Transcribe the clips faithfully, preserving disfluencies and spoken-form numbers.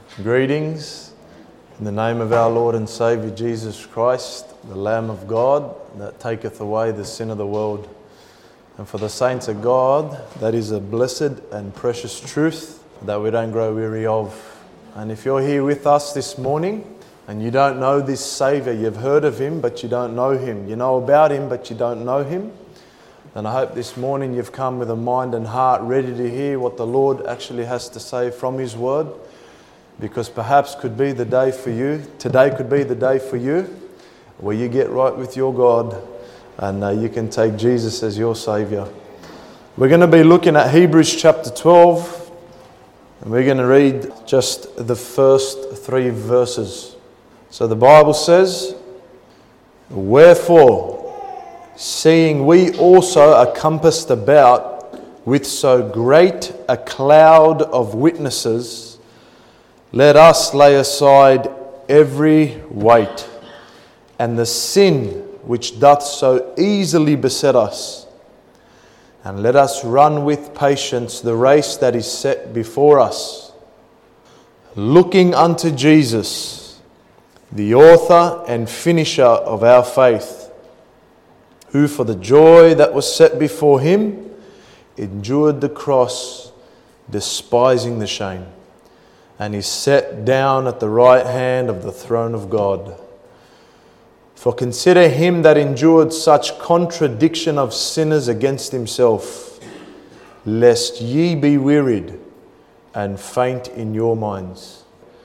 Greetings in the name of our Lord and Saviour Jesus Christ, the Lamb of God that taketh away the sin of the world. And for the saints of God, that is a blessed and precious truth that we don't grow weary of. And if you're here with us this morning and you don't know this Saviour, you've heard of Him but you don't know Him, you know about Him but you don't know Him, then I hope this morning you've come with a mind and heart ready to hear what the Lord actually has to say from His Word. Because perhaps could be the day for you, today could be the day for you, where you get right with your God and uh, you can take Jesus as your Saviour. We're going to be looking at Hebrews chapter twelve, and we're going to read just the first three verses. So the Bible says, "Wherefore, seeing we also are compassed about with so great a cloud of witnesses, let us lay aside every weight and the sin which doth so easily beset us, and let us run with patience the race that is set before us, looking unto Jesus, the author and finisher of our faith, who for the joy that was set before Him endured the cross, despising the shame, and is set down at the right hand of the throne of God. For consider Him that endured such contradiction of sinners against Himself, lest ye be wearied and faint in your minds."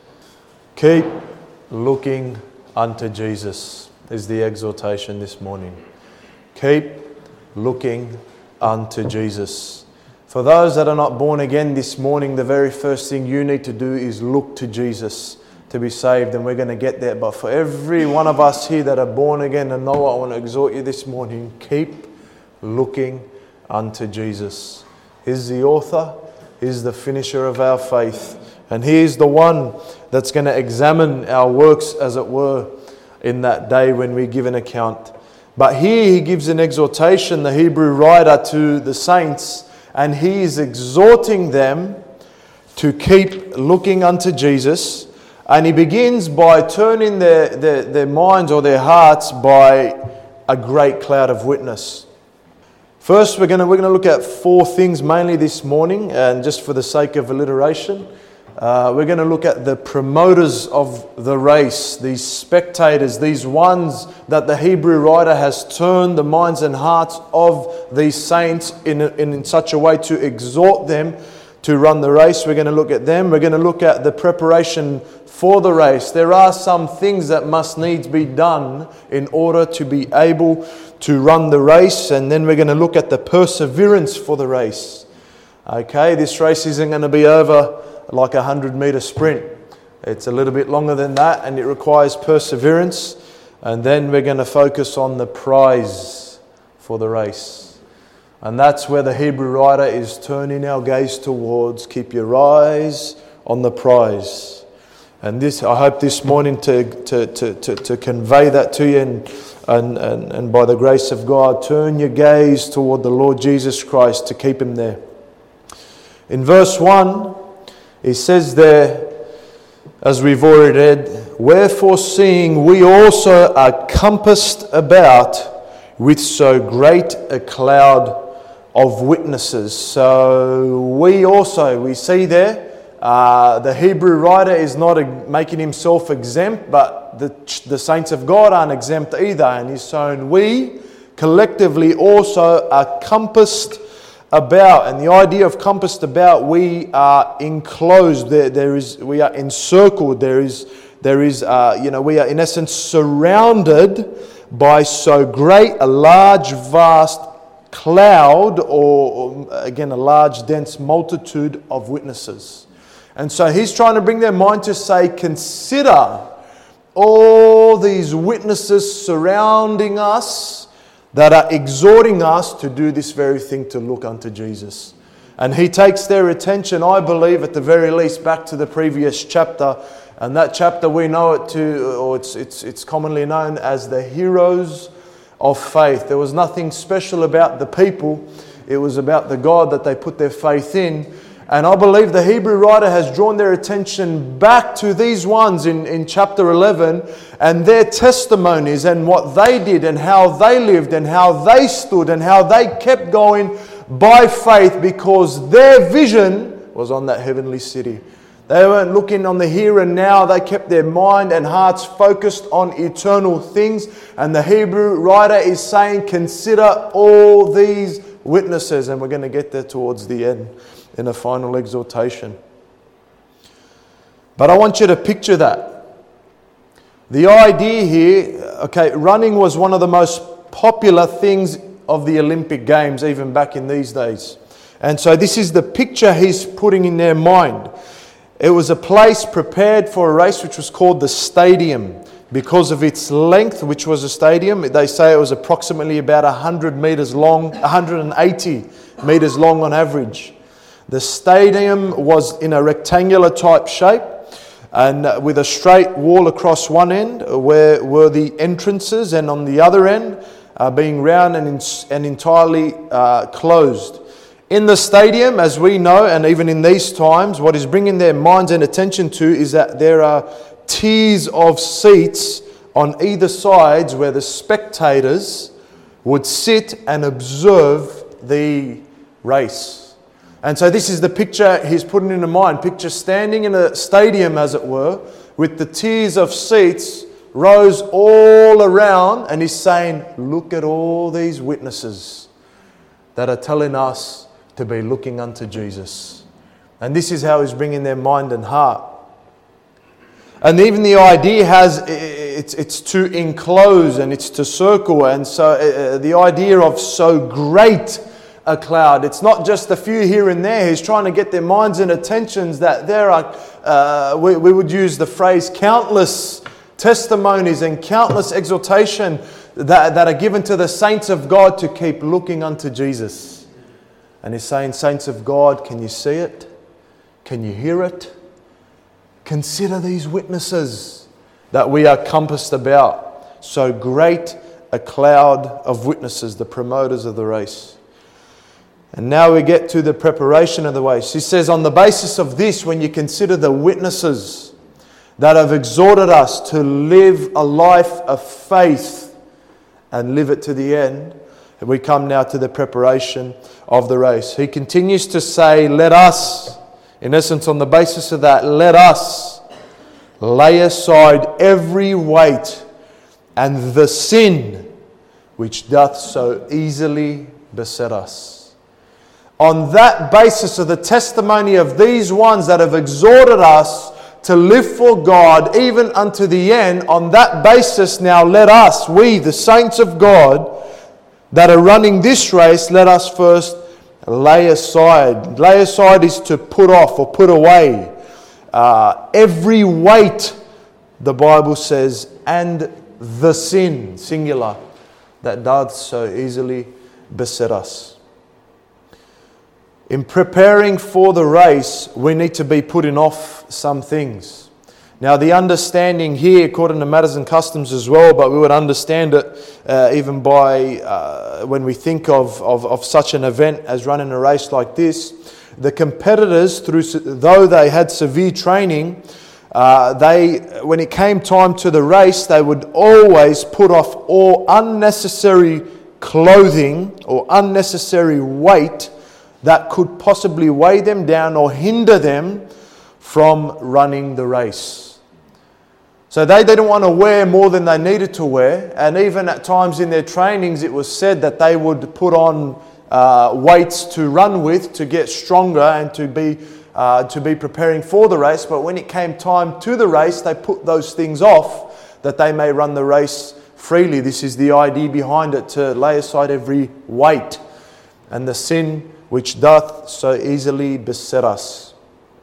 Keep looking unto Jesus is the exhortation this morning. Keep looking unto Jesus. For those that are not born again this morning, the very first thing you need to do is look to Jesus to be saved, and we're going to get there. But for every one of us here that are born again and know, I want to exhort you this morning, keep looking unto Jesus. He's the author, He's the finisher of our faith, and He is the one that's going to examine our works, as it were, in that day when we give an account. But here He gives an exhortation, the Hebrew writer, to the saints, and he is exhorting them to keep looking unto Jesus. And he begins by turning their, their, their minds or their hearts by a great cloud of witness. First, we're going to, we're going to look at four things mainly this morning, and just for the sake of alliteration, uh, we're going to look at the promoters of the race, these spectators, these ones that the Hebrew writer has turned the minds and hearts of these saints in, in, in such a way to exhort them to run the race. We're going to look at them. We're going to look at the preparation for the race. There are some things that must needs be done in order to be able to run the race. And then we're going to look at the perseverance for the race. Okay, this race isn't going to be over like a hundred meter sprint. It's a little bit longer than that, and it requires perseverance. And then we're going to focus on the prize for the race. And that's where the Hebrew writer is turning our gaze towards. Keep your eyes on the prize. And this, I hope this morning to, to, to, to, to convey that to you, and, and, and, and by the grace of God, turn your gaze toward the Lord Jesus Christ to keep Him there. In verse one, he says there, as we've already read, "Wherefore seeing we also are compassed about with so great a cloud of witnesses." So we also, we see there, uh, the Hebrew writer is not making himself exempt, but the, the saints of God aren't exempt either. And he's saying we collectively also are compassed about. And the idea of compassed about, we are enclosed. There, there is, we are encircled. There is, there is, uh, you know, we are in essence surrounded by so great a large, vast cloud, or, or again, a large, dense multitude of witnesses. And so he's trying to bring their mind to say, consider all these witnesses surrounding us that are exhorting us to do this very thing, to look unto Jesus. And he takes their attention, I believe, at the very least, back to the previous chapter. And that chapter, we know it to, or it's it's it's commonly known as the heroes of faith. There was nothing special about the people. It was about the God that they put their faith in. And I believe the Hebrew writer has drawn their attention back to these ones in, in chapter eleven and their testimonies and what they did and how they lived and how they stood and how they kept going by faith because their vision was on that heavenly city. They weren't looking on the here and now. They kept their mind and hearts focused on eternal things. And the Hebrew writer is saying, consider all these witnesses. And we're going to get there towards the end in a final exhortation. But I want you to picture that. The idea here, okay, running was one of the most popular things of the Olympic Games, even back in these days. And so this is the picture he's putting in their mind. It was a place prepared for a race which was called the stadium. Because of its length, which was a stadium, they say it was approximately about one hundred metres long, one hundred eighty metres long on average. The stadium was in a rectangular type shape and with a straight wall across one end where were the entrances, and on the other end uh, being round and, in, and entirely uh, closed. In the stadium, as we know, and even in these times, what is bringing their minds and attention to is that there are tiers of seats on either sides where the spectators would sit and observe the race. And so this is the picture he's putting into mind. Picture standing in a stadium, as it were, with the tiers of seats, rows all around, and he's saying, look at all these witnesses that are telling us to be looking unto Jesus. And this is how he's bringing their mind and heart. And even the idea has, it's, it's to enclose and it's to circle. And so uh, the idea of so great a cloud. It's not just a few here and there. He's trying to get their minds and attentions that there are, uh, we, we would use the phrase, countless testimonies and countless exhortation that, that are given to the saints of God to keep looking unto Jesus. And he's saying, saints of God, can you see it? Can you hear it? Consider these witnesses that we are compassed about. So great a cloud of witnesses, the promoters of the race. And now we get to the preparation of the race. He says, on the basis of this, when you consider the witnesses that have exhorted us to live a life of faith and live it to the end, we come now to the preparation of the race. He continues to say, let us, in essence, on the basis of that, let us lay aside every weight and the sin which doth so easily beset us. On that basis of the testimony of these ones that have exhorted us to live for God even unto the end, on that basis now let us, we the saints of God that are running this race, let us first lay aside. Lay aside is to put off or put away. Uh, every weight, the Bible says, and the sin, singular, that doth so easily beset us. In preparing for the race, we need to be putting off some things. Now, the understanding here, according to Matters and Customs as well, but we would understand it uh, even by uh, when we think of, of, of such an event as running a race like this. The competitors, through though they had severe training, uh, they when it came time to the race, they would always put off all unnecessary clothing or unnecessary weight that could possibly weigh them down or hinder them from running the race. So they didn't want to wear more than they needed to wear. And even at times in their trainings, it was said that they would put on uh, weights to run with to get stronger and to be uh, to be preparing for the race. But when it came time to the race, they put those things off that they may run the race freely. This is the idea behind it, to lay aside every weight and the sin which doth so easily beset us.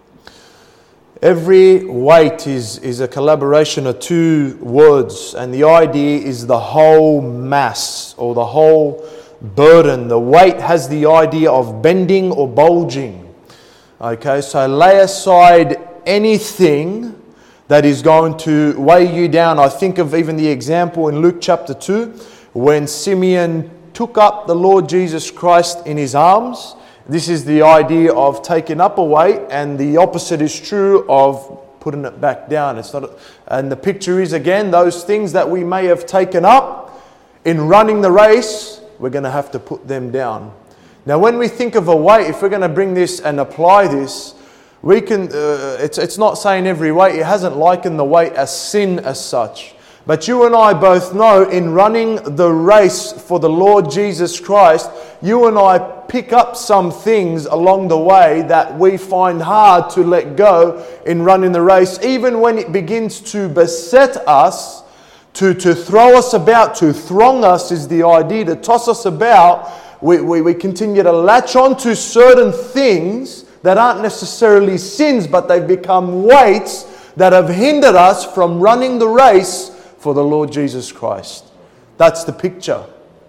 Every weight is, is a collaboration of two words, and the idea is the whole mass or the whole burden. The weight has the idea of bending or bulging. Okay, so lay aside anything that is going to weigh you down. I think of even the example in Luke chapter two when Simeon took up the Lord Jesus Christ in his arms, This is the idea of taking up a weight, and the opposite is true of putting it back down. It's not, and the picture is, again, those things that we may have taken up in running the race, we're going to have to put them down. Now, when we think of a weight, if we're going to bring this and apply this, we can. Uh, it's it's not saying every weight. It hasn't likened the weight as sin as such. But you and I both know, in running the race for the Lord Jesus Christ, you and I pick up some things along the way that we find hard to let go in running the race, even when it begins to beset us, to, to throw us about, to throng us is the idea, to toss us about. We, we, we continue to latch on to certain things that aren't necessarily sins, but they've become weights that have hindered us from running the race for the Lord Jesus Christ. That's the picture.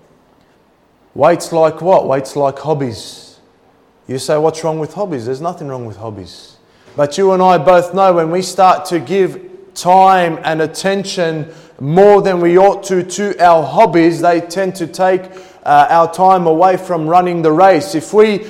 Weights like what? Weights like hobbies. You say, what's wrong with hobbies? There's nothing wrong with hobbies. But you and I both know, when we start to give time and attention more than we ought to to our hobbies, they tend to take uh, our time away from running the race. If we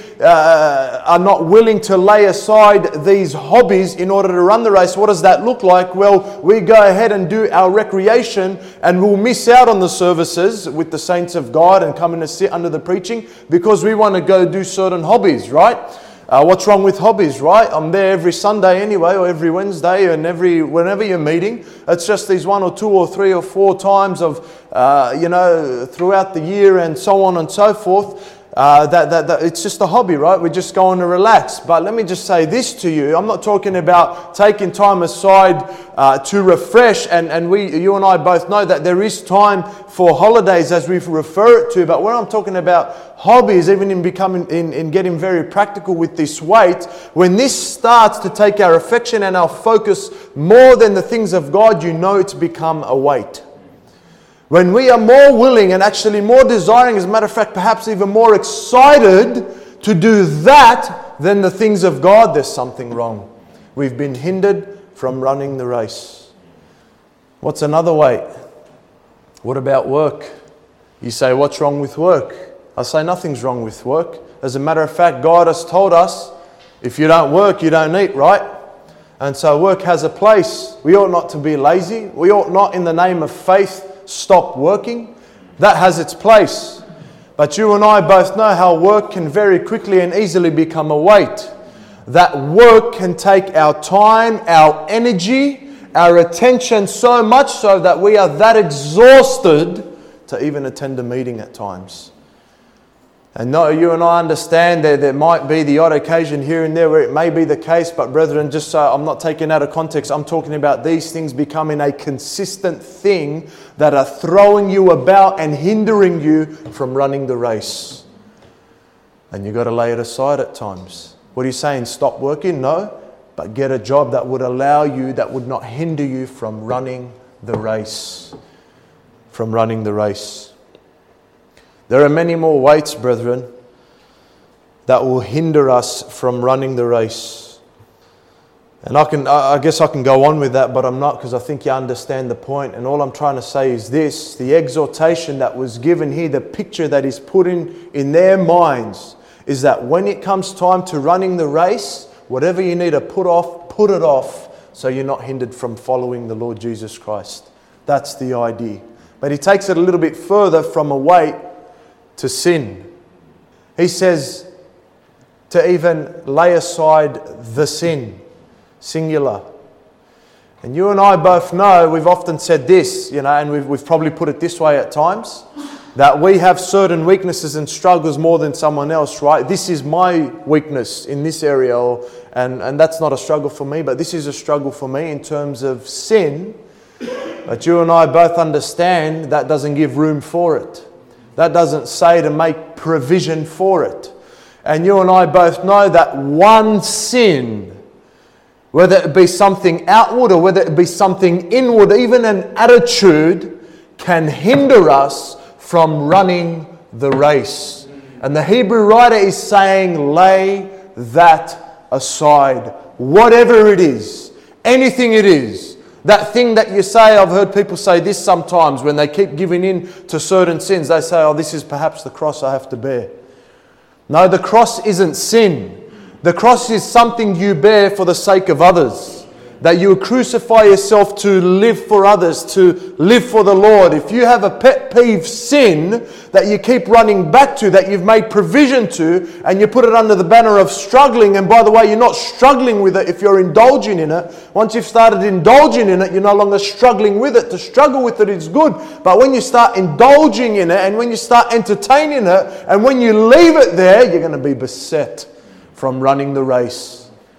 uh, are not willing to lay aside these hobbies in order to run the race, what does that look like? Well, we go ahead and do our recreation, and we'll miss out on the services with the saints of God and come in to sit under the preaching because we want to go do certain hobbies, right? Uh, what's wrong with hobbies, right? I'm there every Sunday anyway, or every Wednesday, and every whenever you're meeting. It's just these one or two or three or four times of, uh, you know, throughout the year and so on and so forth. Uh, that, that, that it's just a hobby, right? We're just going to relax. But let me just say this to you. I'm not talking about taking time aside uh, to refresh. And, and we, you and I both know that there is time for holidays, as we refer it to. But when I'm talking about hobbies, even in becoming, in, in getting very practical with this weight, when this starts to take our affection and our focus more than the things of God, you know it's become a weight. When we are more willing and actually more desiring, as a matter of fact, perhaps even more excited to do that than the things of God, there's something wrong. We've been hindered from running the race. What's another weight? What about work? You say, what's wrong with work? I say, nothing's wrong with work. As a matter of fact, God has told us, if you don't work, you don't eat, right? And so work has a place. We ought not to be lazy. We ought not, in the name of faith, stop working. That has its place. But you and I both know how work can very quickly and easily become a weight. That work can take our time, our energy, our attention, so much so that we are that exhausted to even attend a meeting at times. And no, you and I understand that there might be the odd occasion here and there where it may be the case, but brethren, just so I'm not taking out of context, I'm talking about these things becoming a consistent thing that are throwing you about and hindering you from running the race. And you've got to lay it aside at times. What are you saying? Stop working? No, but get a job that would allow you, that would not hinder you from running the race. From running the race. There are many more weights, brethren, that will hinder us from running the race. And I can, I guess I can go on with that, but I'm not, because I think you understand the point. And all I'm trying to say is this: the exhortation that was given here, the picture that is put in, in their minds, is that when it comes time to running the race, whatever you need to put off, put it off, so you're not hindered from following the Lord Jesus Christ. That's the idea. But he takes it a little bit further from a weight to sin. He says to even lay aside the sin, singular. And you and I both know, we've often said this, you know, and we've, we've probably put it this way at times, that we have certain weaknesses and struggles more than someone else, right? This is my weakness in this area, or, and, and that's not a struggle for me, but this is a struggle for me in terms of sin. But you and I both understand that doesn't give room for it. That doesn't say to make provision for it. And you and I both know that one sin, whether it be something outward or whether it be something inward, even an attitude, can hinder us from running the race. And the Hebrew writer is saying, lay that aside. Whatever it is, anything it is. That thing that you say, I've heard people say this sometimes when they keep giving in to certain sins. They say, oh, this is perhaps the cross I have to bear. No, the cross isn't sin. The cross is something you bear for the sake of others. That you crucify yourself to live for others, to live for the Lord. If you have a pet peeve sin that you keep running back to, that you've made provision to, and you put it under the banner of struggling, and by the way, you're not struggling with it if you're indulging in it. Once you've started indulging in it, you're no longer struggling with it. To struggle with it is good. But when you start indulging in it, and when you start entertaining it, and when you leave it there, you're going to be beset from running the race.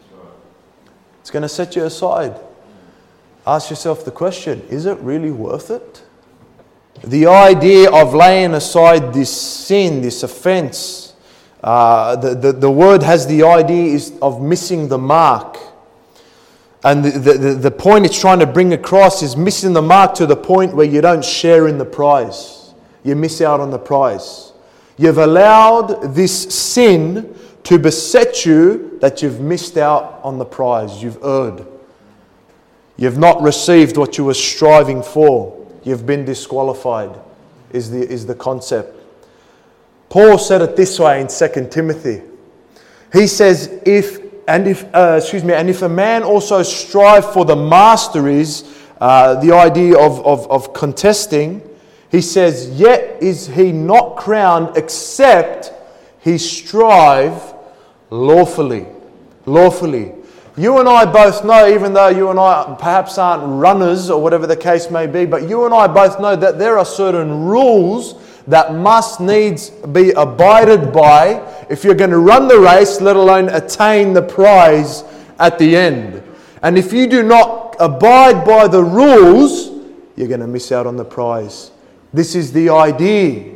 It's going to set you aside. Ask yourself the question, is it really worth it? The idea of laying aside this sin, this offense, uh, the, the, the word has the idea is of missing the mark. And the, the, the point it's trying to bring across is missing the mark to the point where you don't share in the prize. You miss out on the prize. You've allowed this sin to beset you that you've missed out on the prize. You've erred. You've not received what you were striving for. You've been disqualified, is the, is the concept. Paul said it this way in Second Timothy. He says, if and if uh, excuse me, and if a man also strive for the masteries, uh, the idea of, of, of contesting, he says, yet is he not crowned except he strive lawfully. Lawfully. You and I both know, even though you and I perhaps aren't runners or whatever the case may be, but you and I both know that there are certain rules that must needs be abided by if you're going to run the race, let alone attain the prize at the end. And if you do not abide by the rules, you're going to miss out on the prize. This is the idea.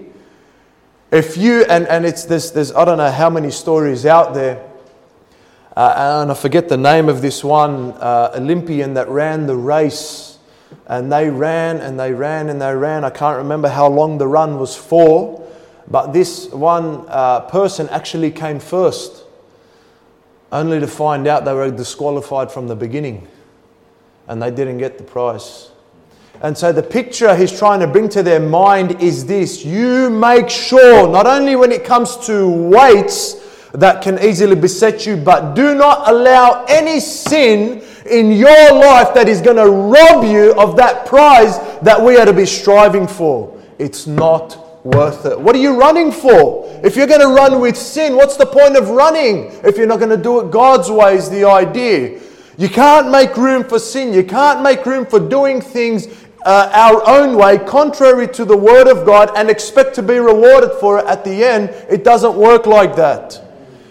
If you, and, and it's this, there's, I don't know how many stories out there, uh, and I forget the name of this one uh, Olympian that ran the race, and they ran and they ran and they ran. I can't remember how long the run was for, but this one uh, person actually came first, only to find out they were disqualified from the beginning, and they didn't get the prize. And so the picture he's trying to bring to their mind is this. You make sure, not only when it comes to weights that can easily beset you, but do not allow any sin in your life that is going to rob you of that prize that we are to be striving for. It's not worth it. What are you running for? If you're going to run with sin, what's the point of running if you're not going to do it God's way is the idea. You can't make room for sin. You can't make room for doing things Uh, our own way, contrary to the Word of God, and expect to be rewarded for it at the end. It doesn't work like that.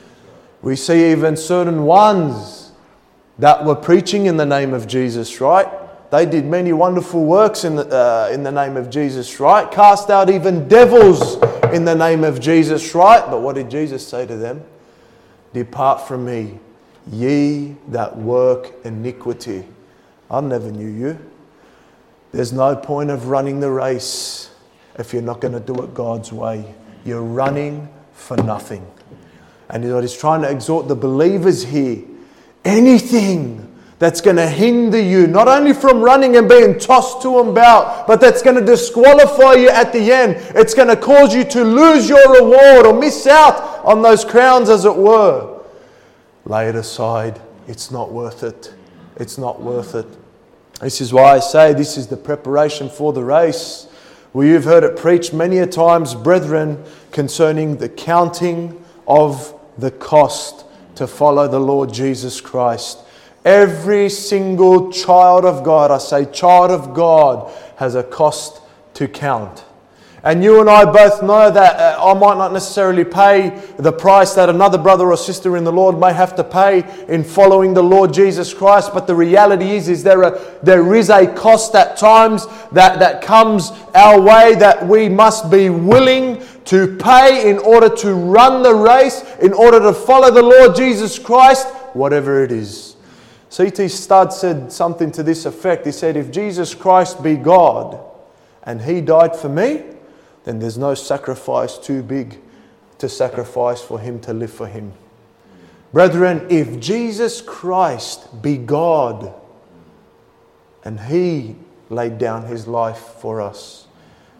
We see even certain ones that were preaching in the name of Jesus, right? They did many wonderful works in the, uh, in the name of Jesus, right? Cast out even devils in the name of Jesus, right? But what did Jesus say to them? Depart from me, ye that work iniquity. I never knew you. There's no point of running the race if you're not going to do it God's way. You're running for nothing. And what he's trying to exhort the believers here, anything that's going to hinder you, not only from running and being tossed to and about, but that's going to disqualify you at the end. It's going to cause you to lose your reward or miss out on those crowns, as it were. Lay it aside. It's not worth it. It's not worth it. This is why I say this is the preparation for the race. Well, you've heard it preached many a times, brethren, concerning the counting of the cost to follow the Lord Jesus Christ. Every single child of God, I say child of God, has a cost to count. And you and I both know that uh, I might not necessarily pay the price that another brother or sister in the Lord may have to pay in following the Lord Jesus Christ. But the reality is, is there, a, there is a cost at times that, that comes our way that we must be willing to pay in order to run the race, in order to follow the Lord Jesus Christ, whatever it is. C T Studd said something to this effect. He said, if Jesus Christ be God and He died for me, then there's no sacrifice too big to sacrifice for Him to live for Him. Brethren, if Jesus Christ be God and He laid down His life for us,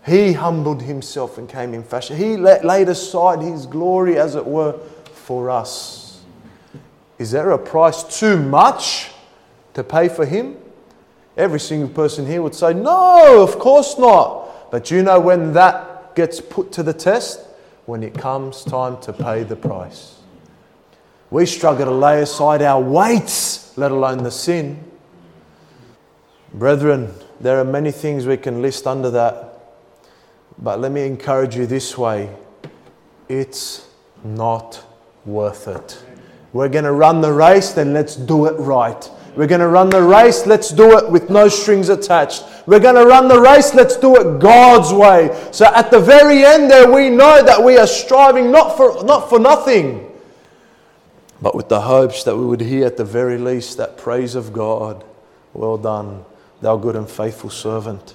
He humbled himself and came in fashion. He laid aside his glory, as it were, for us. Is there a price too much to pay for him? Every single person here would say, no, of course not. But you know when that gets put to the test? When it comes time to pay the price. We struggle to lay aside our weights, let alone the sin. Brethren, there are many things we can list under that. But let me encourage you this way. It's not worth it. We're going to run the race, then let's do it right. We're going to run the race, let's do it with no strings attached. We're going to run the race, let's do it God's way. So at the very end there, we know that we are striving not for, not for nothing, but with the hopes that we would hear at the very least that praise of God. Well done, thou good and faithful servant.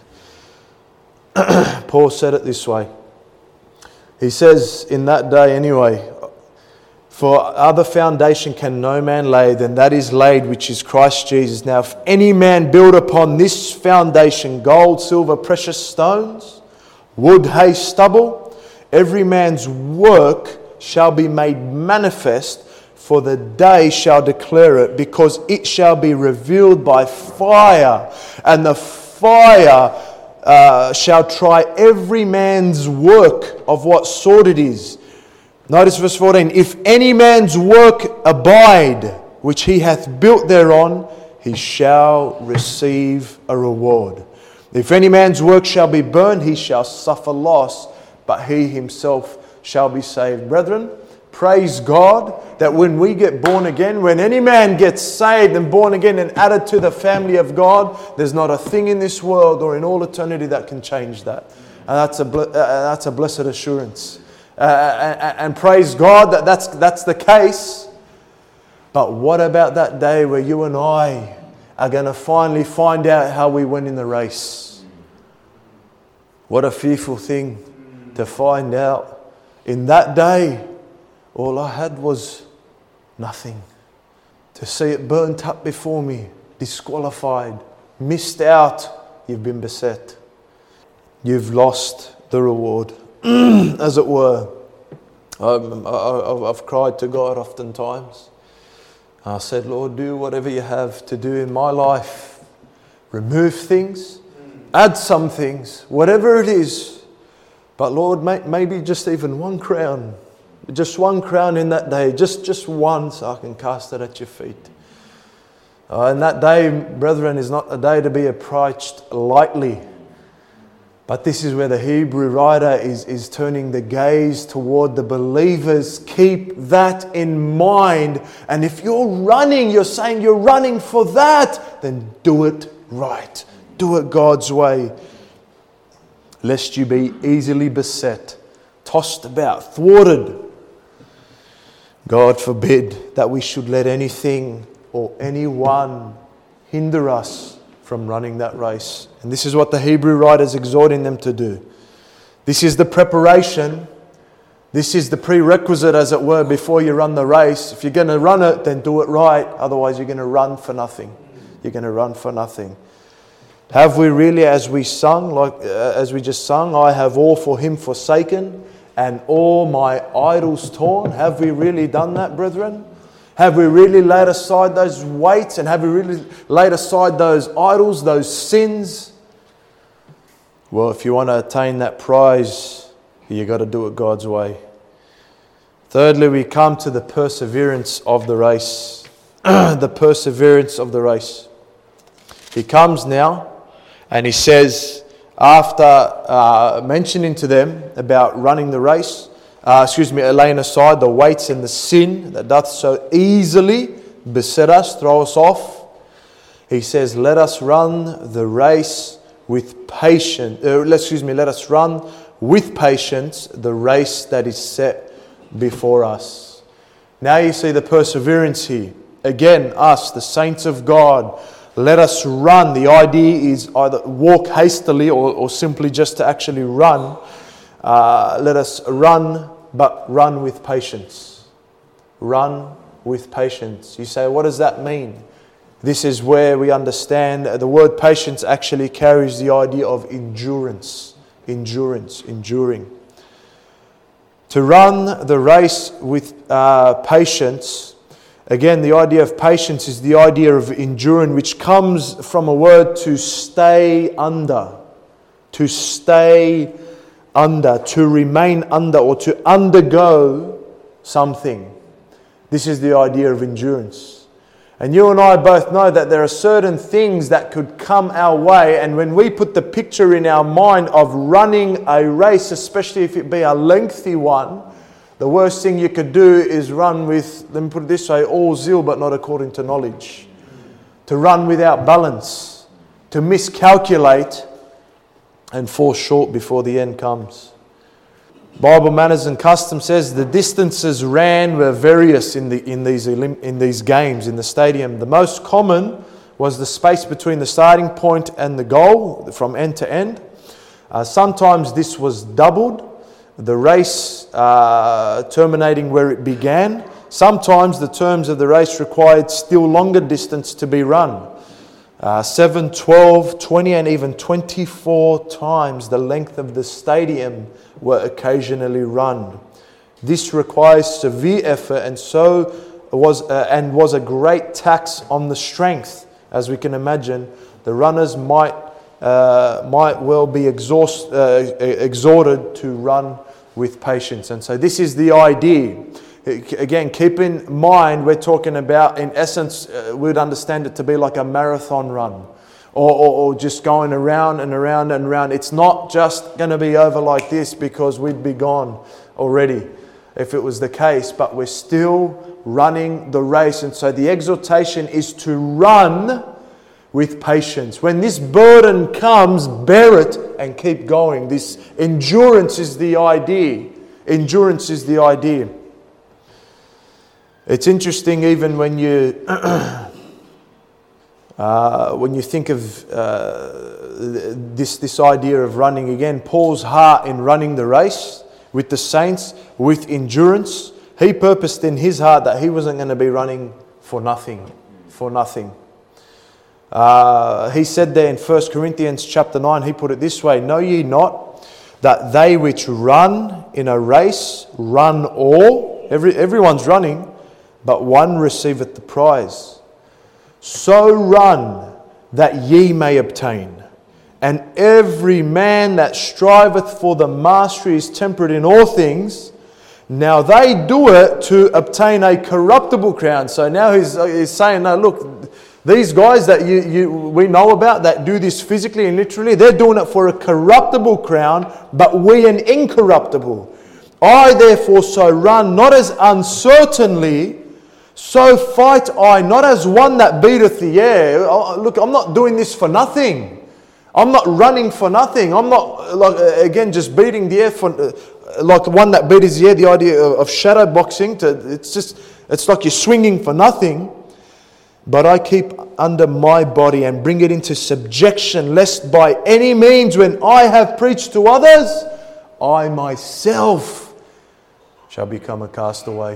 Paul said it this way. He says, in that day anyway, for other foundation can no man lay than that is laid, which is Christ Jesus. Now if any man build upon this foundation gold, silver, precious stones, wood, hay, stubble, every man's work shall be made manifest, for the day shall declare it, because it shall be revealed by fire, and the fire uh, shall try every man's work of what sort it is. Notice verse fourteen. If any man's work abide, which he hath built thereon, he shall receive a reward. If any man's work shall be burned, he shall suffer loss, but he himself shall be saved. Brethren, praise God that when we get born again, when any man gets saved and born again and added to the family of God, there's not a thing in this world or in all eternity that can change that. And that's a, uh, that's a blessed assurance. Uh, and, and praise God that that's, that's the case. But what about that day where you and I are going to finally find out how we went in the race? What a fearful thing to find out. In that day, all I had was nothing. To see it burnt up before me, disqualified, missed out, you've been beset. You've lost the reward. As it were. Um, I, I've cried to God oftentimes. I said, Lord, do whatever you have to do in my life. Remove things, add some things, whatever it is. But Lord, may, maybe just even one crown. Just one crown in that day. Just, just one, so I can cast it at your feet. Uh, and that day, brethren, is not a day to be approached lightly. But this is where the Hebrew writer is, is turning the gaze toward the believers. Keep that in mind. And if you're running, you're saying you're running for that, then do it right. Do it God's way. Lest you be easily beset, tossed about, thwarted. God forbid that we should let anything or anyone hinder us from running that race. And this is what the Hebrew writer is exhorting them to do. This is the preparation. This is the prerequisite, as it were, before you run the race. If you're going to run it, then do it right. Otherwise, you're going to run for nothing. You're going to run for nothing. Have we really, as we sung, like uh, as we just sung, I have all for him forsaken and all my idols torn? Have we really done that, brethren? Have we really laid aside those weights, and have we really laid aside those idols, those sins? Well, if you want to attain that prize, you've got to do it God's way. Thirdly, we come to the perseverance of the race. The perseverance of the race. He comes now and he says, after uh, mentioning to them about running the race, Uh, excuse me, laying aside the weights and the sin that doth so easily beset us, throw us off. He says, let us run the race with patience. Uh, excuse me, let us run with patience the race that is set before us. Now you see the perseverance here. Again, us, the saints of God, let us run. The idea is either walk hastily or, or simply just to actually run. Uh, let us run, but run with patience. Run with patience. You say, what does that mean? This is where we understand the word patience actually carries the idea of endurance. endurance, enduring. To run the race with uh, patience. Again, the idea of patience is the idea of enduring, which comes from a word to stay under. To stay under, to remain under, or to undergo something. This is the idea of endurance. And you and I both know that there are certain things that could come our way, and when we put the picture in our mind of running a race, especially if it be a lengthy one, the worst thing you could do is run with, let me put it this way, all zeal but not according to knowledge. To run without balance, to miscalculate and fall short before the end comes. Bible Manners and Custom says the distances ran were various in the in these in these games in the stadium. The most common was the space between the starting point and the goal, from end to end. Uh, sometimes this was doubled, the race uh, terminating where it began. Sometimes the terms of the race required still longer distance to be run. Uh, seven, twelve, twenty and even twenty-four times the length of the stadium were occasionally run. This requires severe effort and so was uh, and was a great tax on the strength. As we can imagine, the runners might uh, might well be exhaust, uh, exhorted to run with patience. And so this is the idea. Again, keep in mind, we're talking about, in essence, uh, we'd understand it to be like a marathon run, or, or, or just going around and around and around. It's not just going to be over like this, because we'd be gone already if it was the case, but we're still running the race. And so the exhortation is to run with patience. When this burden comes, bear it and keep going. This endurance is the idea. Endurance is the idea. It's interesting, even when you uh, when you think of uh, this this idea of running again. Paul's heart in running the race with the saints, with endurance, he purposed in his heart that he wasn't going to be running for nothing, for nothing. Uh, he said there in First Corinthians chapter nine, he put it this way: "Know ye not that they which run in a race run all?" Every everyone's running, but one receiveth the prize. So run that ye may obtain. And every man that striveth for the mastery is temperate in all things. Now they do it to obtain a corruptible crown. So now he's, he's saying, no, look, these guys that you, you we know about that do this physically and literally, they're doing it for a corruptible crown, but we an incorruptible. I therefore so run, not as uncertainly, so fight I, not as one that beateth the air. Look, I'm not doing this for nothing. I'm not running for nothing. I'm not, like, again, just beating the air for, like one that beats the air, the idea of shadow boxing. To, it's just, it's like you're swinging for nothing. But I keep under my body and bring it into subjection, lest by any means when I have preached to others, I myself shall become a castaway.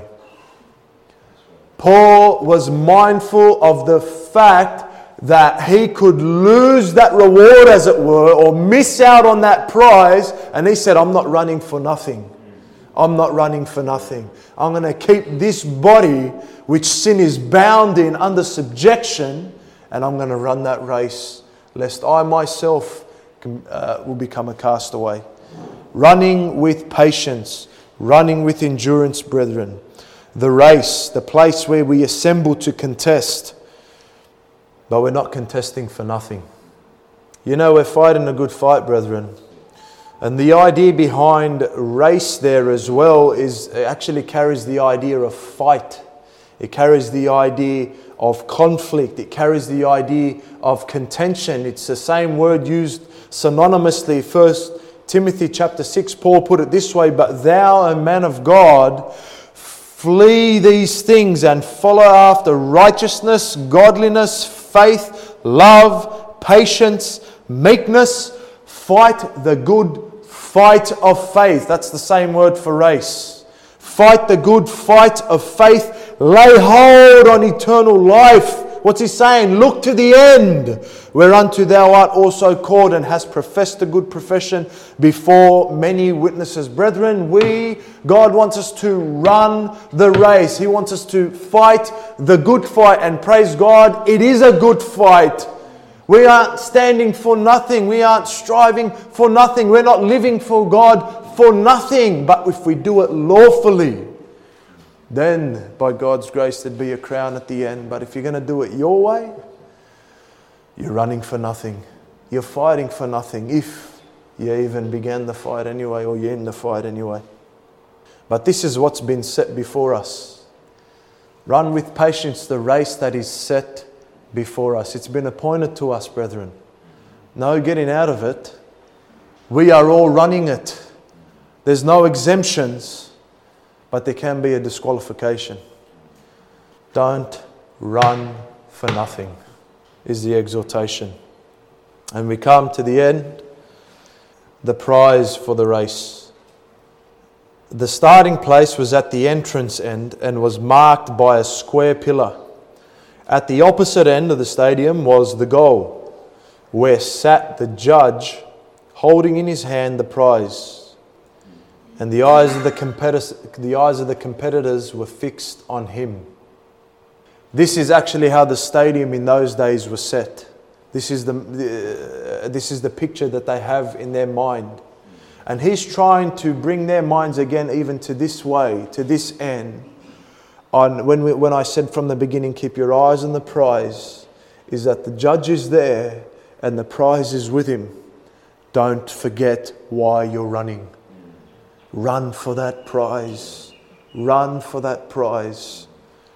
Paul was mindful of the fact that he could lose that reward, as it were, or miss out on that prize. And he said, I'm not running for nothing. I'm not running for nothing. I'm going to keep this body, which sin is bound in, under subjection, and I'm going to run that race, lest I myself uh, will become a castaway. Running with patience, running with endurance, brethren. The race, the place where we assemble to contest, but we're not contesting for nothing. You know, we're fighting a good fight, brethren. And the idea behind race there as well is, it actually carries the idea of fight. It carries the idea of conflict. It carries the idea of contention. It's the same word used synonymously. First Timothy chapter six, Paul put it this way: "But thou, O man of God, flee these things and follow after righteousness, godliness, faith, love, patience, meekness. Fight the good fight of faith." That's the same word for race. Fight the good fight of faith. Lay hold on eternal life, What's he saying? Look to the end, whereunto thou art also called, and hast professed a good profession before many witnesses. Brethren, we, God wants us to run the race. He wants us to fight the good fight, and praise God, it is a good fight. We aren't standing for nothing. We aren't striving for nothing. We're not living for God for nothing. But if we do it lawfully, then by God's grace there'd be a crown at the end. But if you're going to do it your way, you're running for nothing. You're fighting for nothing, if you even began the fight anyway, or you're in the fight anyway. But this is what's been set before us. Run with patience the race that is set before us. It's been appointed to us, brethren. No getting out of it. We are all running it. There's no exemptions, but there can be a disqualification. Don't run for nothing, is the exhortation. And we come to the end, the prize for the race. The starting place was at the entrance end and was marked by a square pillar. At the opposite end of the stadium was the goal, where sat the judge holding in his hand the prize. And the eyes of the competitors, the eyes of the competitors were fixed on him. This is actually how the stadium in those days was set. This is the, the uh, this is the picture that they have in their mind. And he's trying to bring their minds again even to this way, to this end. On when we, when I said from the beginning, keep your eyes on the prize, is that the judge is there and the prize is with him. Don't forget why you're running. Run for that prize. Run for that prize.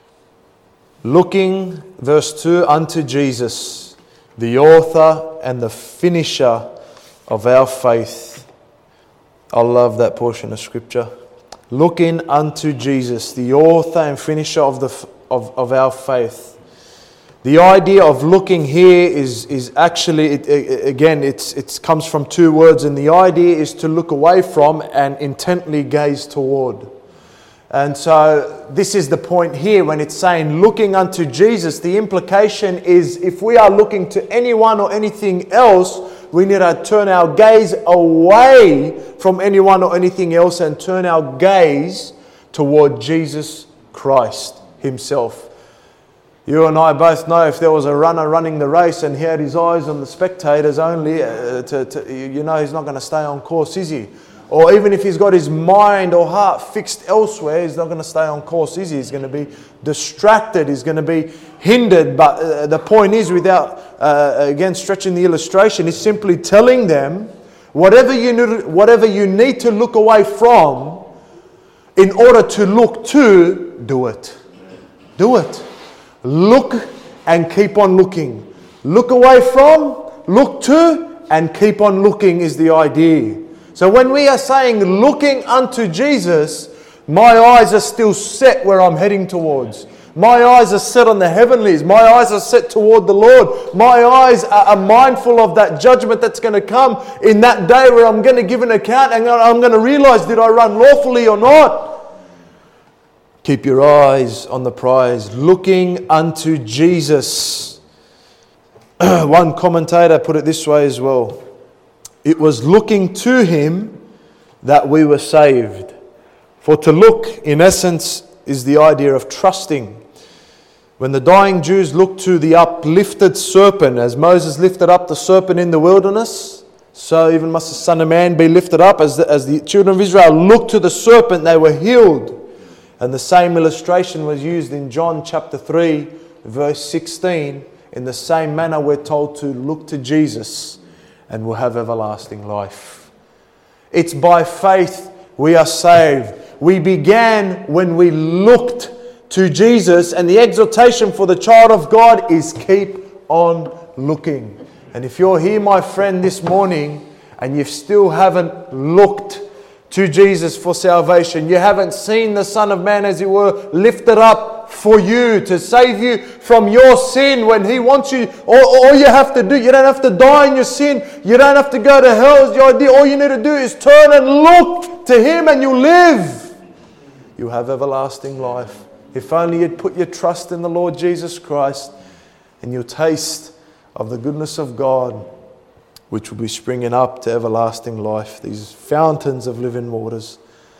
Looking, verse two, unto Jesus, the author and the finisher of our faith. I love that portion of scripture. Looking unto Jesus, the author and finisher of the of, of our faith. The idea of looking here is is actually it, it, again it's it comes from two words, and the idea is to look away from and intently gaze toward. And so this is the point here when it's saying looking unto Jesus. The implication is if we are looking to anyone or anything else, we need to turn our gaze away from anyone or anything else and turn our gaze toward Jesus Christ Himself. You and I both know if there was a runner running the race and he had his eyes on the spectators only, uh, to, to, you know he's not going to stay on course, is he? Or even if he's got his mind or heart fixed elsewhere, he's not going to stay on course, is he? He's going to be distracted. He's going to be hindered. But uh, the point is, without, uh, again, stretching the illustration, is simply telling them, whatever you need, whatever you need to look away from, in order to look to, do it. Do it. Look and keep on looking. Look away from, look to, and keep on looking is the idea. So when we are saying looking unto Jesus, my eyes are still set where I'm heading towards. My eyes are set on the heavenlies. My eyes are set toward the Lord. My eyes are mindful of that judgment that's going to come in that day where I'm going to give an account and I'm going to realize, did I run lawfully or not? Keep your eyes on the prize, looking unto Jesus. One commentator put it this way as well. It was looking to Him that we were saved. For to look, in essence, is the idea of trusting. When the dying Jews looked to the uplifted serpent, as Moses lifted up the serpent in the wilderness, so even must the Son of Man be lifted up. As the, as the children of Israel looked to the serpent, they were healed. And the same illustration was used in John chapter three, verse sixteen. In the same manner, we're told to look to Jesus and we'll have everlasting life. It's by faith we are saved. We began when we looked to Jesus, and the exhortation for the child of God is keep on looking. And if you're here, my friend, this morning, and you still haven't looked to Jesus for salvation, you haven't seen the Son of Man, as it were, lifted up for you to save you from your sin when He wants you. All, all you have to do, you don't have to die in your sin. You don't have to go to hell. The idea, all you need to do is turn and look to Him and you live. You have everlasting life. If only you'd put your trust in the Lord Jesus Christ and you'll taste of the goodness of God, which will be springing up to everlasting life, these fountains of living waters.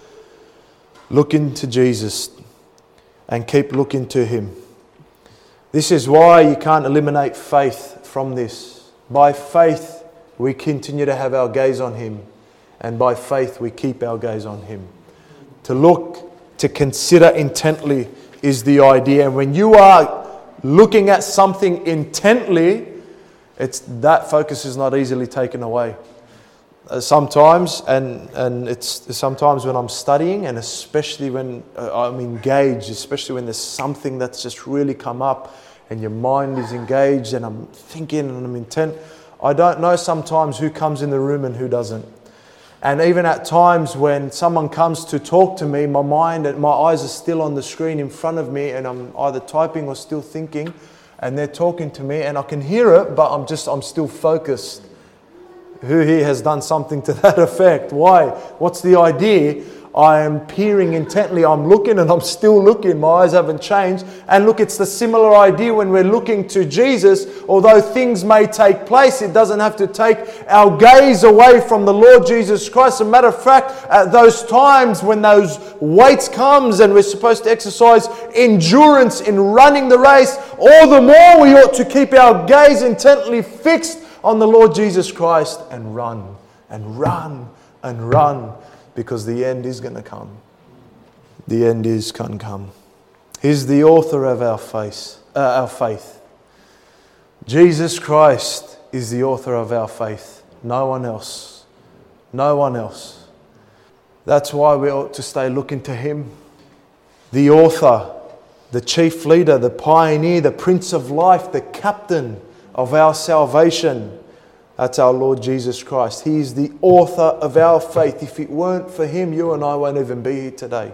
Look into Jesus and keep looking to Him. This is why you can't eliminate faith from this. By faith, we continue to have our gaze on Him, and by faith, we keep our gaze on Him. To look, to consider intently is the idea. And when you are looking at something intently, it's that focus is not easily taken away. Uh, sometimes, and and it's sometimes when I'm studying, and especially when uh, I'm engaged, especially when there's something that's just really come up, and your mind is engaged, and I'm thinking and I'm intent. I don't know sometimes who comes in the room and who doesn't. And even at times when someone comes to talk to me, my mind and my eyes are still on the screen in front of me, and I'm either typing or still thinking, and they're talking to me, and I can hear it, but I'm just, I'm still focused. Who here has done something to that effect? Why? What's the idea? I am peering intently, I'm looking and I'm still looking, my eyes haven't changed. And look, it's the similar idea when we're looking to Jesus. Although things may take place, it doesn't have to take our gaze away from the Lord Jesus Christ. As a matter of fact, at those times when those weights comes and we're supposed to exercise endurance in running the race, all the more we ought to keep our gaze intently fixed on the Lord Jesus Christ and run and run and run. Because the end is going to come. The end is going to come. He's the author of our faith. Uh, our faith. Jesus Christ is the author of our faith. No one else. No one else. That's why we ought to stay looking to Him. The author, the chief leader, the pioneer, the Prince of Life, the captain of our salvation. That's our Lord Jesus Christ. He is the author of our faith. If it weren't for Him, you and I won't even be here today.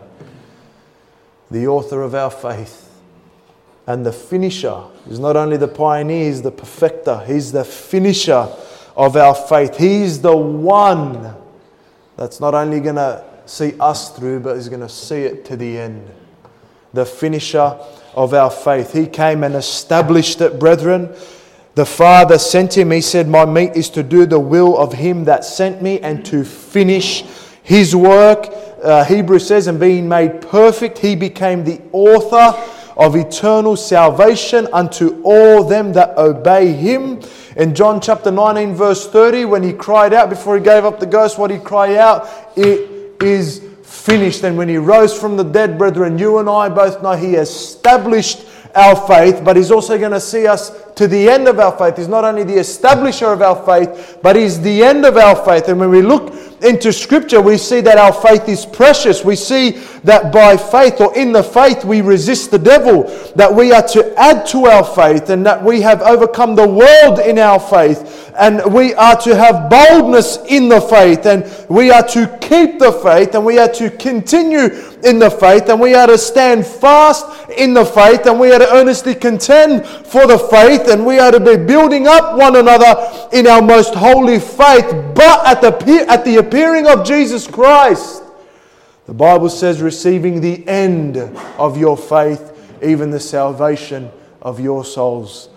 The author of our faith. And the finisher. He's not only the pioneer, He's the perfecter. He's the finisher of our faith. He's the one that's not only going to see us through, but He's going to see it to the end. The finisher of our faith. He came and established it, brethren. The Father sent Him. He said, my meat is to do the will of Him that sent me and to finish His work. Uh, Hebrews says, and being made perfect, He became the author of eternal salvation unto all them that obey Him. In John chapter nineteen verse thirty, when He cried out before He gave up the ghost, what He cried out? It is finished. And when He rose from the dead, brethren, you and I both know He established our faith, but He's also going to see us to the end of our faith. He's not only the establisher of our faith, but He's the end of our faith. And when we look into Scripture, we see that our faith is precious. We see that by faith, or in the faith, we resist the devil, that we are to add to our faith, and that we have overcome the world in our faith, and we are to have boldness in the faith, and we are to keep the faith, and we are to continue in the faith, and we are to stand fast in the faith, and we are to earnestly contend for the faith, and we are to be building up one another in our most holy faith. But at the, at the appearing of Jesus Christ, the Bible says, receiving the end of your faith, even the salvation of your souls.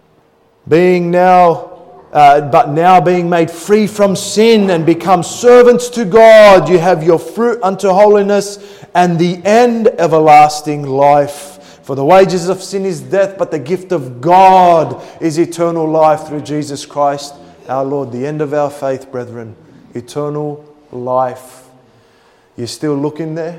Being now Uh, but now being made free from sin and become servants to God, you have your fruit unto holiness and the end everlasting life. For the wages of sin is death, but the gift of God is eternal life through Jesus Christ our Lord. The end of our faith, brethren, eternal life. You still looking there?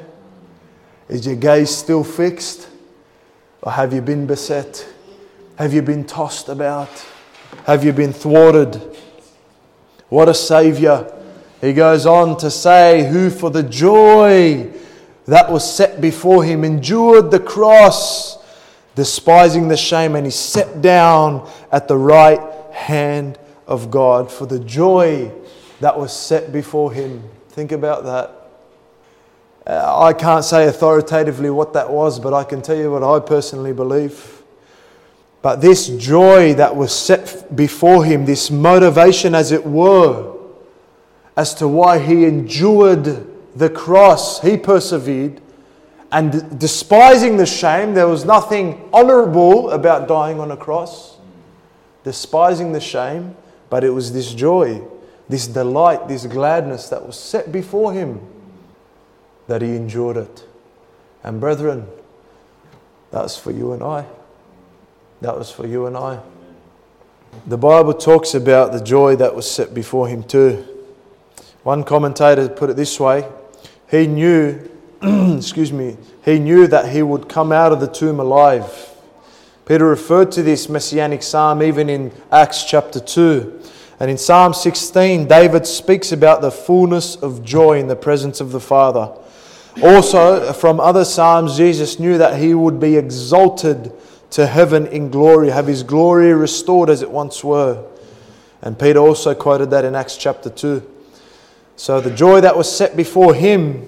Is your gaze still fixed? Or have you been beset? Have you been tossed about? Have you been thwarted? What a Saviour. He goes on to say, who for the joy that was set before Him endured the cross, despising the shame, and He sat down at the right hand of God. For the joy that was set before Him. Think about that. Uh, I can't say authoritatively what that was, but I can tell you what I personally believe. But this joy that was set before Him, this motivation as it were, as to why He endured the cross, He persevered, and despising the shame, there was nothing honourable about dying on a cross. despising the shame, but it was this joy, this delight, this gladness that was set before him, that he endured it. And brethren, that's for you and I. That was for you and I. The Bible talks about the joy that was set before him too. One commentator put it this way: he knew, excuse me, he knew that he would come out of the tomb alive. Peter referred to this messianic psalm even in Acts chapter two. And in Psalm sixteen, David speaks about the fullness of joy in the presence of the Father. Also, from other psalms, Jesus knew that he would be exalted to heaven in glory, have his glory restored as it once were. And Peter also quoted that in Acts chapter two. So the joy that was set before him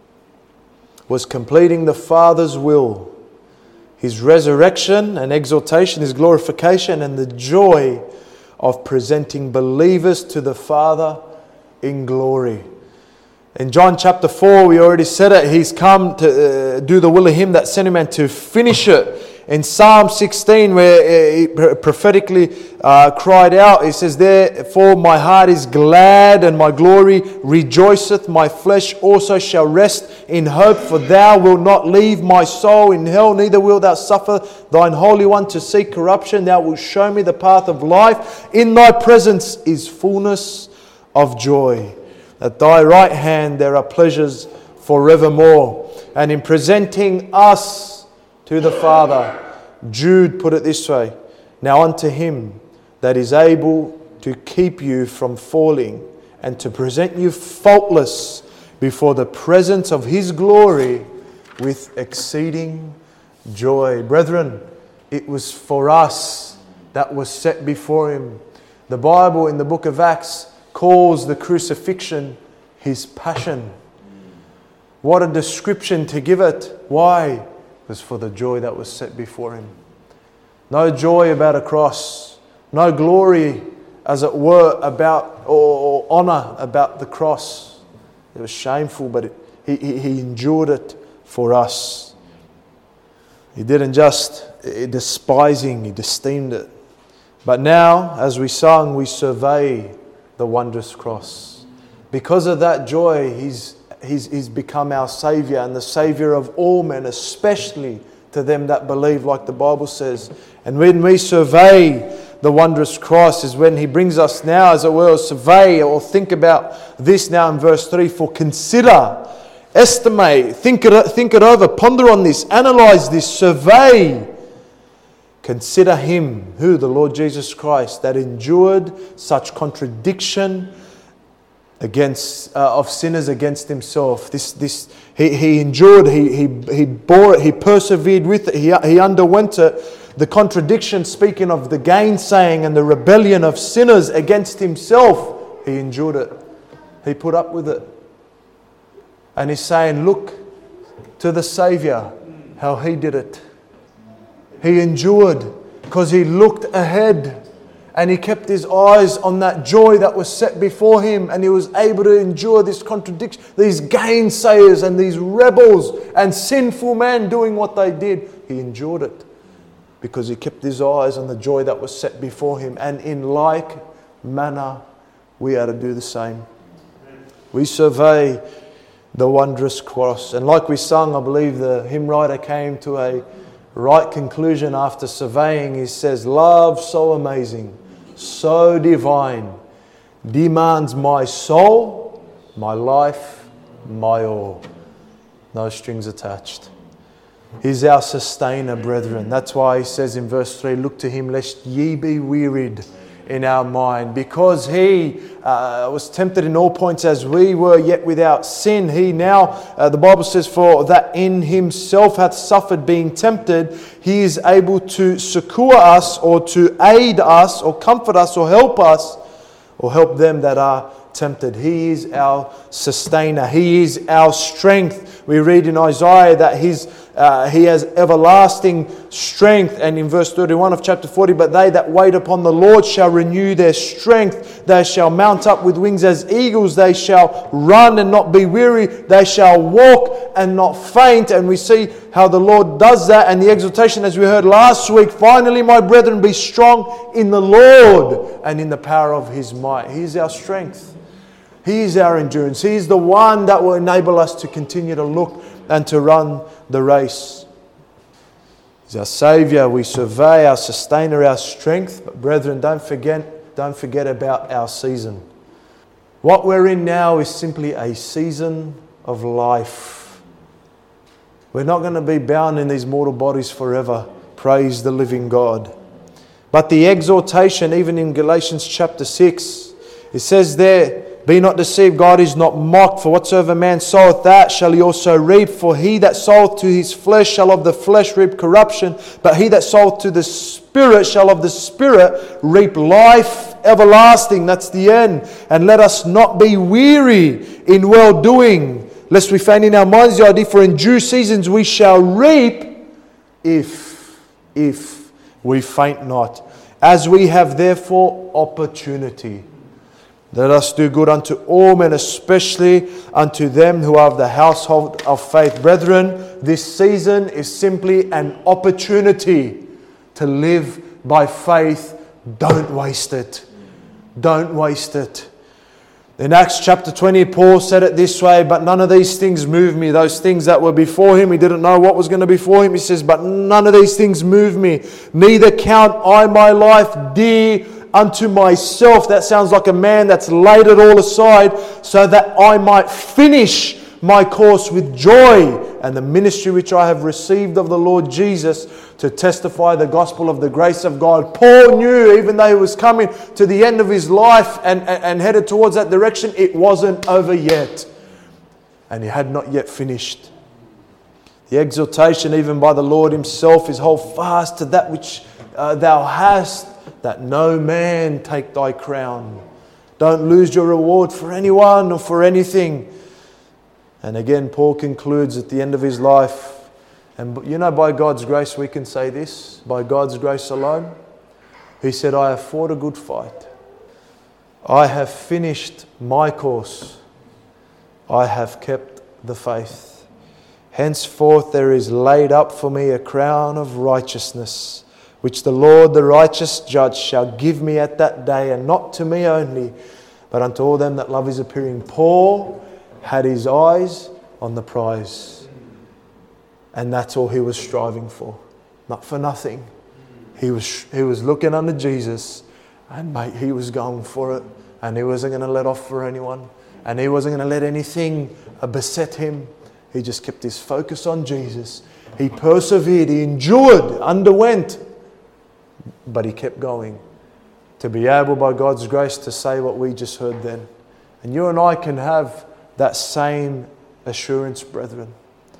was completing the Father's will, his resurrection and exaltation, his glorification, and the joy of presenting believers to the Father in glory. In John chapter four, we already said it, he's come to uh, do the will of him that sent him and to finish it. In Psalm sixteen, where he prophetically uh, cried out, he says, therefore my heart is glad and my glory rejoiceth. My flesh also shall rest in hope, for thou wilt not leave my soul in hell, neither wilt thou suffer thine Holy One to see corruption. Thou wilt show me the path of life. In thy presence is fullness of joy. At thy right hand there are pleasures forevermore. And in presenting us to the Father, Jude put it this way: now unto him that is able to keep you from falling and to present you faultless before the presence of his glory with exceeding joy. Brethren, it was for us that was set before him. The Bible in the book of Acts calls the crucifixion his passion. What a description to give it. Why? Was for the joy that was set before him. No joy about a cross. No glory, as it were, about or, or honour about the cross. It was shameful, but it, he, he, he endured it for us. He didn't just uh, despising, he esteemed it. But now, as we sung, we survey the wondrous cross. Because of that joy, he's He's, he's become our Saviour and the Saviour of all men, especially to them that believe, like the Bible says. And when we survey the wondrous cross is when he brings us now, as it were, survey or think about this now in verse three. For consider, estimate, think it, think it over, ponder on this, analyse this, survey. Consider him, who? The Lord Jesus Christ, that endured such contradiction against uh, of sinners against himself. This this he, he endured, he, he he bore it, he persevered with it, he, he underwent it. The contradiction, speaking of the gainsaying and the rebellion of sinners against himself, he endured it. He put up with it. And he's saying, look to the Saviour, how he did it. He endured because he looked ahead. And he kept his eyes on that joy that was set before him. And he was able to endure this contradiction, these gainsayers and these rebels and sinful men doing what they did. He endured it because he kept his eyes on the joy that was set before him. And in like manner, we are to do the same. We survey the wondrous cross. And like we sung, I believe the hymn writer came to a right conclusion after surveying. He says, love so amazing, so divine, demands my soul, my life, my all. No strings attached. He's our sustainer, brethren. That's why he says in verse three, look to him lest ye be wearied in our mind. Because he uh, was tempted in all points as we were, yet without sin. He now, uh, the Bible says, for that in himself hath suffered being tempted, he is able to succour us or to aid us or comfort us or help us or help them that are tempted. He is our sustainer. He is our strength. We read in Isaiah that his Uh, he has everlasting strength. And in verse thirty-one of chapter forty, but they that wait upon the Lord shall renew their strength. They shall mount up with wings as eagles. They shall run and not be weary. They shall walk and not faint. And we see how the Lord does that. And the exhortation, as we heard last week, finally, my brethren, be strong in the Lord and in the power of His might. He is our strength. He is our endurance. He is the one that will enable us to continue to look and to run the race. He's our Saviour. We survey our Sustainer, our strength. But brethren, don't forget, don't forget about our season. What we're in now is simply a season of life. We're not going to be bound in these mortal bodies forever. Praise the living God. But the exhortation, even in Galatians chapter six, it says there, be not deceived, God is not mocked. For whatsoever man soweth, that shall he also reap. For he that soweth to his flesh shall of the flesh reap corruption. But he that soweth to the Spirit shall of the Spirit reap life everlasting. That's the end. And let us not be weary in well-doing, lest we faint in our minds the idea. For in due seasons we shall reap, if, if we faint not. As we have therefore opportunity, let us do good unto all men, especially unto them who are of the household of faith. Brethren, this season is simply an opportunity to live by faith. Don't waste it. Don't waste it. In Acts chapter twenty, Paul said it this way, but none of these things move me. Those things that were before him, he didn't know what was going to be before him. He says, but none of these things move me. Neither count I my life dear unto myself. That sounds like a man that's laid it all aside so that I might finish my course with joy and the ministry which I have received of the Lord Jesus to testify the gospel of the grace of God. Paul knew, even though he was coming to the end of his life and, and, and headed towards that direction, it wasn't over yet. And he had not yet finished. The exhortation even by the Lord Himself is hold fast to that which uh, thou hast, that no man take thy crown. Don't lose your reward for anyone or for anything. And again, Paul concludes at the end of his life, and you know, by God's grace we can say this, by God's grace alone. He said, I have fought a good fight. I have finished my course. I have kept the faith. Henceforth there is laid up for me a crown of righteousness, which the Lord, the righteous judge, shall give me at that day, and not to me only, but unto all them that love His appearing. Paul had his eyes on the prize. And that's all he was striving for. Not for nothing. He was, he was looking unto Jesus, and mate, he was going for it. And he wasn't going to let off for anyone. And he wasn't going to let anything beset him. He just kept his focus on Jesus. He persevered, he endured, underwent. But he kept going to be able, by God's grace, to say what we just heard then. And you and I can have that same assurance, brethren.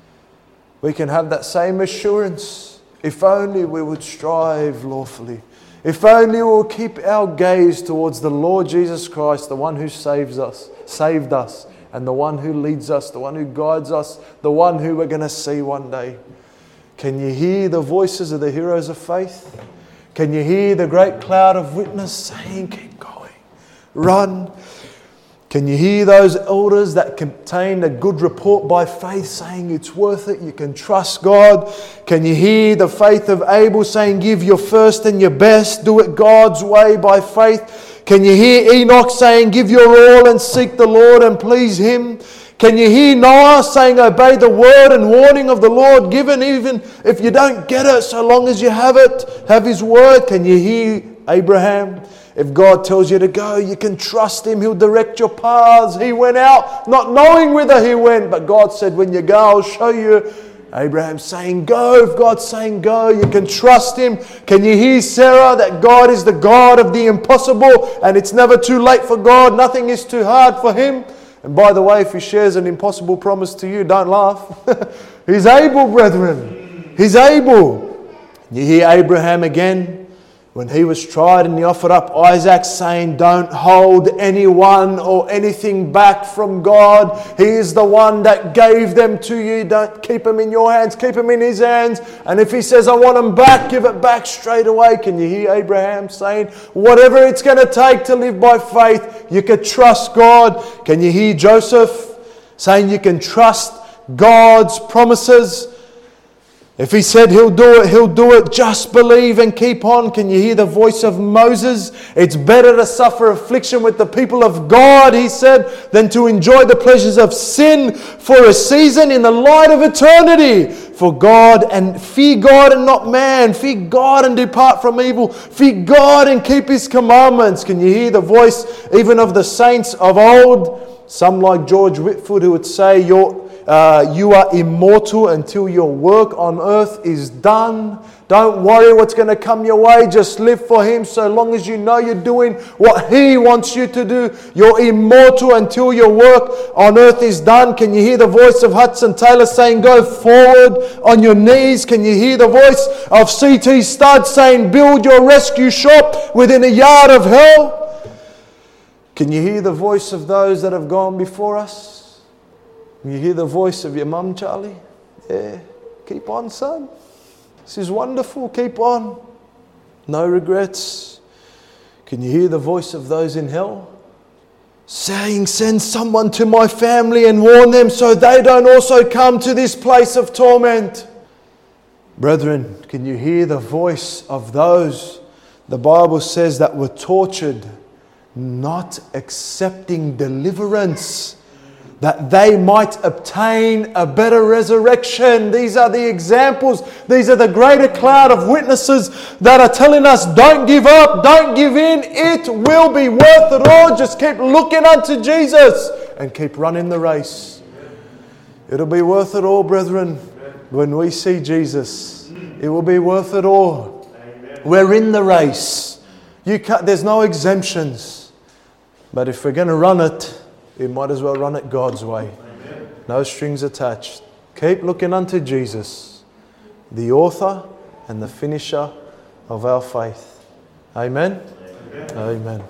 We can have that same assurance if only we would strive lawfully. If only we'll keep our gaze towards the Lord Jesus Christ, the one who saves us, saved us, and the one who leads us, the one who guides us, the one who we're going to see one day. Can you hear the voices of the heroes of faith? Can you hear the great cloud of witness saying, keep going, run? Can you hear those elders that contain a good report by faith saying it's worth it, you can trust God? Can you hear the faith of Abel saying give your first and your best, do it God's way by faith? Can you hear Enoch saying give your all and seek the Lord and please Him? Can you hear Noah saying obey the word and warning of the Lord given even if you don't get it, so long as you have it, have His word? Can you hear Abraham? If God tells you to go, you can trust Him. He'll direct your paths. He went out not knowing whither he went, but God said, when you go, I'll show you. Abraham saying go. If God's saying go, you can trust Him. Can you hear Sarah, that God is the God of the impossible, and it's never too late for God. Nothing is too hard for Him. And by the way, if He shares an impossible promise to you, don't laugh. He's able, brethren. He's able. You hear Abraham again. When he was tried and he offered up Isaac, saying, don't hold anyone or anything back from God. He is the one that gave them to you. Don't keep them in your hands, keep them in his hands. And if he says, I want them back, give it back straight away. Can you hear Abraham saying, whatever it's going to take to live by faith, you can trust God. Can you hear Joseph saying you can trust God's promises? If he said he'll do it, he'll do it. Just believe and keep on. Can you hear the voice of Moses? It's better to suffer affliction with the people of God, he said, than to enjoy the pleasures of sin for a season in the light of eternity. For God and fear God and not man. Fear God and depart from evil. Fear God and keep his commandments. Can you hear the voice even of the saints of old? Some like George Whitfield who would say, You're Uh, you are immortal until your work on earth is done. Don't worry what's going to come your way. Just live for him so long as you know you're doing what he wants you to do. You're immortal until your work on earth is done. Can you hear the voice of Hudson Taylor saying, go forward on your knees? Can you hear the voice of C T Studd saying, build your rescue shop within a yard of hell? Can you hear the voice of those that have gone before us? You hear the voice of your mum, Charlie? Yeah, keep on, son. This is wonderful, keep on. No regrets. Can you hear the voice of those in hell? Saying, send someone to my family and warn them so they don't also come to this place of torment. Brethren, can you hear the voice of those, the Bible says, that were tortured, not accepting deliverance, that they might obtain a better resurrection? These are the examples. These are the greater cloud of witnesses that are telling us, don't give up, don't give in. It will be worth it all. Just keep looking unto Jesus and keep running the race. It'll be worth it all, brethren, when we see Jesus. It will be worth it all. We're in the race. You can't, there's no exemptions. But if we're going to run it, we might as well run it God's way. Amen. No strings attached. Keep looking unto Jesus, the author and the finisher of our faith. Amen? Amen. Amen.